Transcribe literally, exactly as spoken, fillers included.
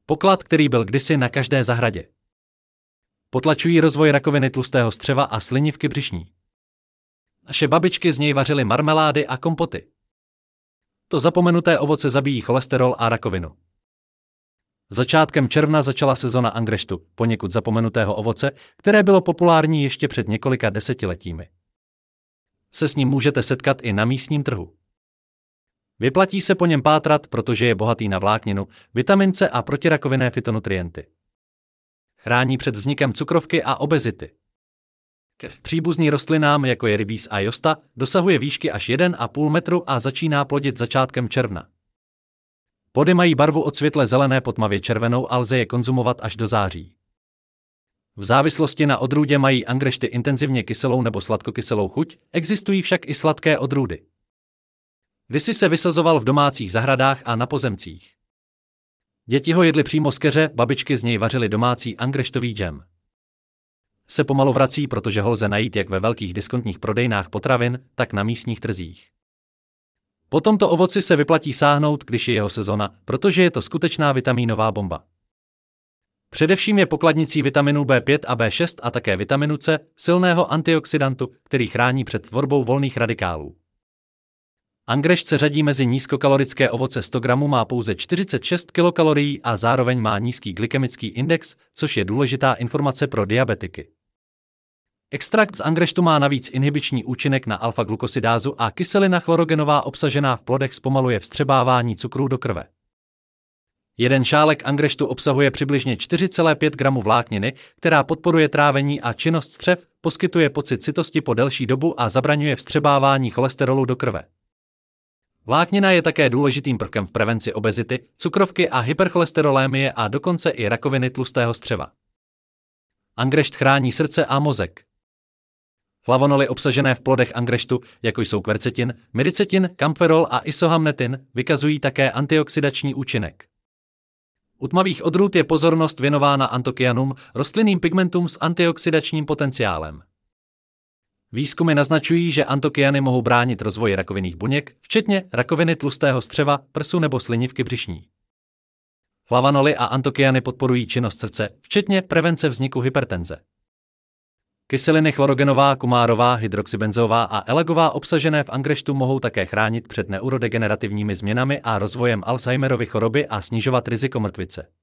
Poklad, který byl kdysi na každé zahradě. Potlačují rozvoj rakoviny tlustého střeva a slinivky břišní. Naše babičky z něj vařily marmelády a kompoty. To zapomenuté ovoce zabíjí cholesterol a rakovinu. Začátkem června začala sezona angreštu, poněkud zapomenutého ovoce, které bylo populární ještě před několika desetiletími. Se s ním můžete setkat i na místním trhu. Vyplatí se po něm pátrat, protože je bohatý na vlákninu, vitamin C a protirakovinné fytonutrienty. Chrání před vznikem cukrovky a obezity. K příbuzným rostlinám, jako je rybíz a josta, dosahuje výšky až jeden a půl metru a začíná plodit začátkem června. Plody mají barvu od světle zelené po tmavě červenou a lze je konzumovat až do září. V závislosti na odrůdě mají angrešty intenzivně kyselou nebo sladkokyselou chuť, existují však i sladké odrůdy. Kdysi se vysazoval v domácích zahradách a na pozemcích. Děti ho jedly přímo z keře, babičky z něj vařily domácí angreštový džem. Se pomalu vrací, protože ho lze najít jak ve velkých diskontních prodejnách potravin, tak na místních trzích. Po tomto ovoci se vyplatí sáhnout, když je jeho sezona, protože je to skutečná vitamínová bomba. Především je pokladnicí vitaminu B pět a B šest a také vitaminu C, silného antioxidantu, který chrání před tvorbou volných radikálů. Angrešt se řadí mezi nízkokalorické ovoce, sto gramů má pouze čtyřicet šest kilokalorií a zároveň má nízký glykemický index, což je důležitá informace pro diabetiky. Extrakt z angreštu má navíc inhibiční účinek na alfa-glukosidázu a kyselina chlorogenová obsažená v plodech zpomaluje vstřebávání cukrů do krve. Jeden šálek angreštu obsahuje přibližně čtyři celé pět gramu vlákniny, která podporuje trávení a činnost střev, poskytuje pocit sytosti po delší dobu a zabraňuje vstřebávání cholesterolu do krve. Vláknina je také důležitým prvkem v prevenci obezity, cukrovky a hypercholesterolémie a dokonce i rakoviny tlustého střeva. Angrešt chrání srdce a mozek. Flavonoly obsažené v plodech angreštu, jako jsou kvercetin, myricetin, kampferol a isohamnetin, vykazují také antioxidační účinek. U tmavých odrůd je pozornost věnována antokyanům, rostlinným pigmentům s antioxidačním potenciálem. Výzkumy naznačují, že antokyany mohou bránit rozvoji rakovinných buněk, včetně rakoviny tlustého střeva, prsu nebo slinivky břišní. Flavanoly a antokyany podporují činnost srdce, včetně prevence vzniku hypertenze. Kyseliny chlorogenová, kumárová, hydroxybenzová a elagová obsažené v angreštu mohou také chránit před neurodegenerativními změnami a rozvojem Alzheimerovy choroby a snižovat riziko mrtvice.